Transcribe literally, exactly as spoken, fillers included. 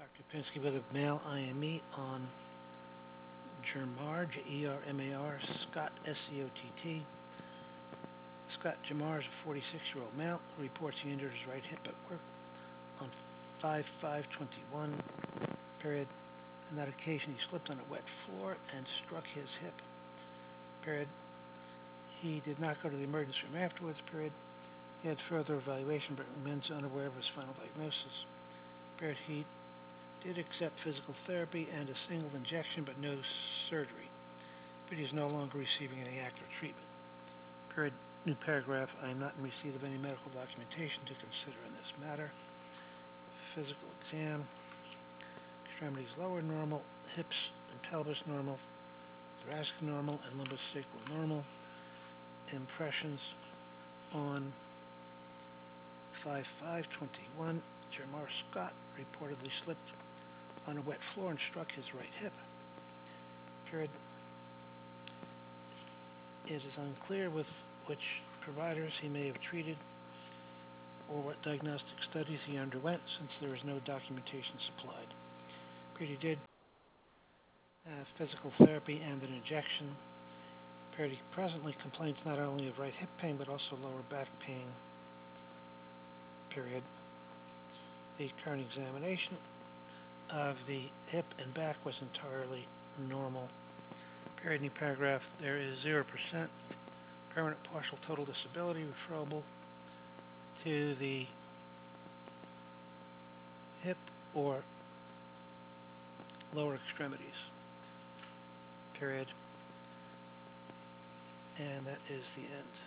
Doctor Pinsky with a male I M E on Germar, J E R M A R, Scott, S C O T T. Scott Jamar is a forty-six-year-old male who reports he injured his right hip at work on five five twenty-one, period. On that occasion, he slipped on a wet floor and struck his hip, period. He did not go to the emergency room afterwards, period. He had further evaluation but remains unaware of his final diagnosis, period. He did accept physical therapy and a single injection but no surgery, but he is no longer receiving any active treatment, period. New paragraph, I am not in receipt of any medical documentation to consider in this matter. Physical exam, extremities lower normal, hips and pelvis normal, thoracic normal, and lumbosacral normal. Impressions on five five twenty-one, Jamar Scott reportedly slipped on a wet floor and struck his right hip, period. It is unclear with which providers he may have treated or what diagnostic studies he underwent since there is no documentation supplied. Period. He did have physical therapy and an injection. Period. He presently complains not only of right hip pain but also lower back pain. Period. The current examination of the hip and back was entirely normal. Period. New paragraph, there is zero percent permanent partial total disability referable to the hip or lower extremities, period. And that is the end.